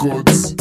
Records.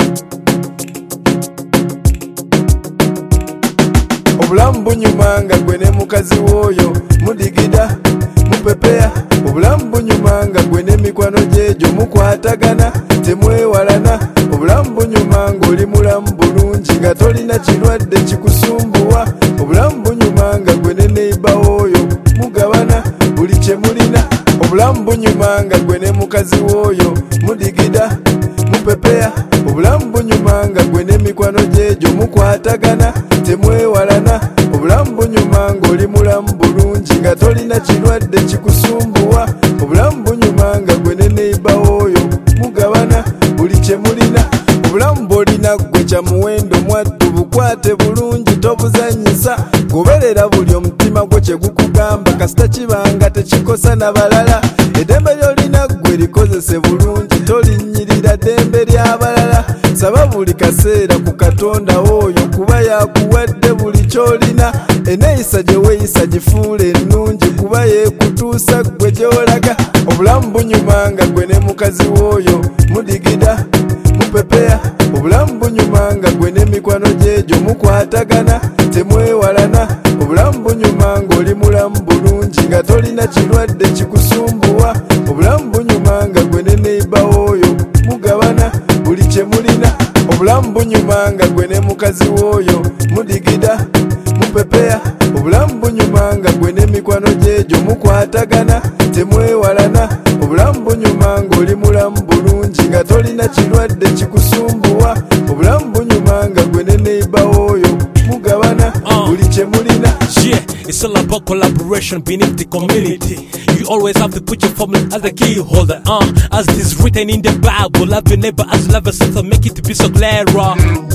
Obulamu bunyuma nga gwe ne mukazi woyo mudigida mupepeya. Obulamu bunyuma nga gwe n'emikwano gy'egyo mukwatagana temwewalana. Obulamu bunyuma ng'oli mulamu bulungi nga tolina kirwadde kikusumbuwa. Obulamu bunyuma nga gwe ne neiba woyo mugabana buli kye mulina. Obulamu bunyuma nga gwe ne mukazi woyo mudigida mupepeya. Obulamu bunyuma nga gwe n'emikwano gy'egyo mukwatagana temwewalana. Obulamu bunyuma ng'oli mulamu bulungi nga tolina kirwadde kikusumbuwa. Obulamu bunyuma nga gwe ne neiba woyo mugabana buli kye mulina. Obulamu bw'olina gwe kya muwendo mwaddu bukwate bulungi tobuzanyisa. Goberera buli omutima gwo kye gukugamba kasita kibanga tekikosa na balala. Eddembe ly'olina gwe likozese bulungi tolinnyirira ddembe ly'abalala. Saba buli kaseera ku Katonda woyo kuba yakuwadde buli ky'olina. Eneeyisa gye weeyisa gifuule ennungi kuba yeekutuusa gwe gy'olaga. Obulamu bunyuma nga gwe ne mukazi woyo mudigida mupepeya. Obulamu bunyuma nga gwe n'emikwano gy'egyo mukwatagana temwewalana. Obulamu bunyuma ng'oli mulamu bulungi nga tolina kirwadde kikusumbuwa. Obulamu bunyuma nga gwe ne neiba woyo mugabana buli kye mulina. Obulamu bunyuma nga gwe ne mukazi woyo mudigida mupepeya. Obulamu bunyuma nga gwe n'emikwano gy'egyo mukwatagana temwewalana. Obulamu bunyuma ng'oli mulamu bulungi nga tolina kirwadde kikusumbuwa. Obulamu bunyuma nga gwe ne neiba woyo mugabana buli kye mulina. Yeah, it's all about collaboration beneath the community. You always have to put your family as the key holder. As it is written in the Bible, love your neighbor as you love yourself and make it to be so clearer.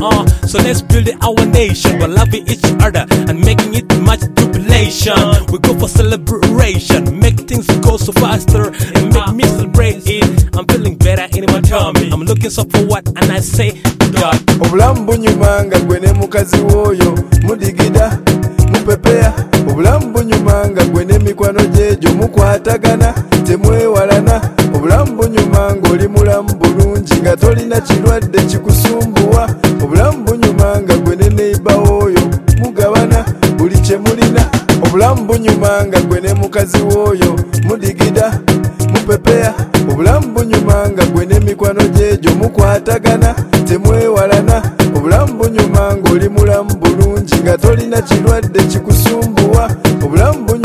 So let's build our nation by loving each other and making it much jubilation. We go for celebration, make things go so faster and make me celebrate it. I'm feeling better in my tummy. I'm looking so forward and I say God. Obulamu bunyuma nga gwe ne mukazi woyo mudigida mupepeya. Obulamu bunyuma nga gwe n'emikwano gy'egyo mukwatagana temwewalana. Obulamu bunyuma ng'oli mulamu bulungi nga tolina kirwadde kikusumbuwa. Obulamu bunyuma nga gwe ne neiba woyo mugabana buli kye mulina. Obulamu bunyuma nga gwe ne mukazi woyo mudigida mupepeya. Obulamu bunyuma nga gwe n'emikwano gy'egyo mukwatagana temwewalana. Obulamu bunyuma ng'oli mulamu bulungi nga tolina kirwadde kikusumbuwa. Obulamu